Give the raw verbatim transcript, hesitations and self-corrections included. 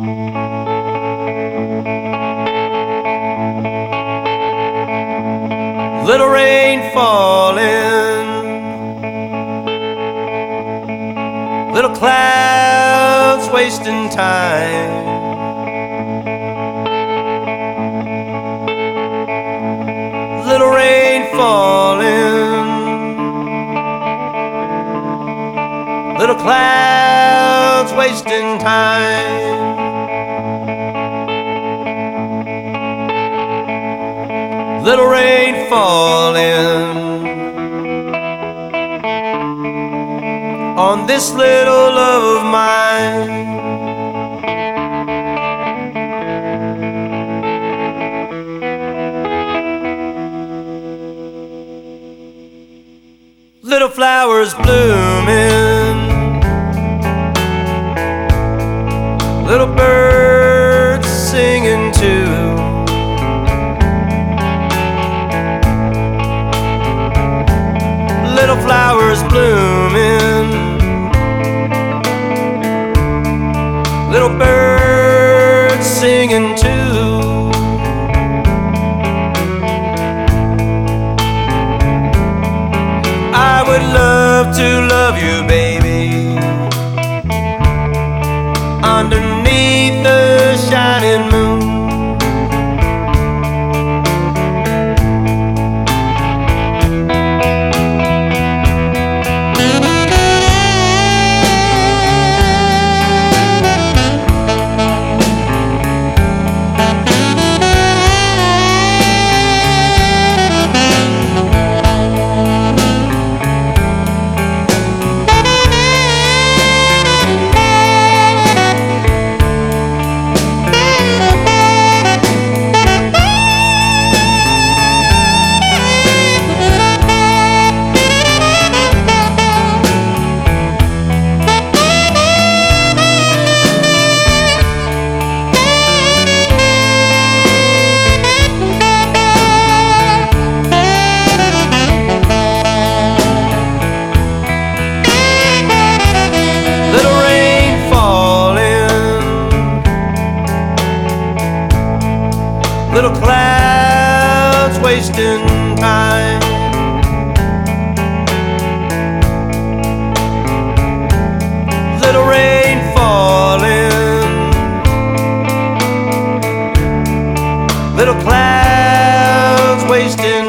Little rain falling, little clouds wasting time. Little rain falling, little clouds wasting time. Little rain falling on this little love of mine. Little flowers blooming, little birds singing too. Little flowers blooming, little birds singing too. I would love to love you, baby, underneath the shining moon. Little clouds wasting time. Little rain falling, little clouds wasting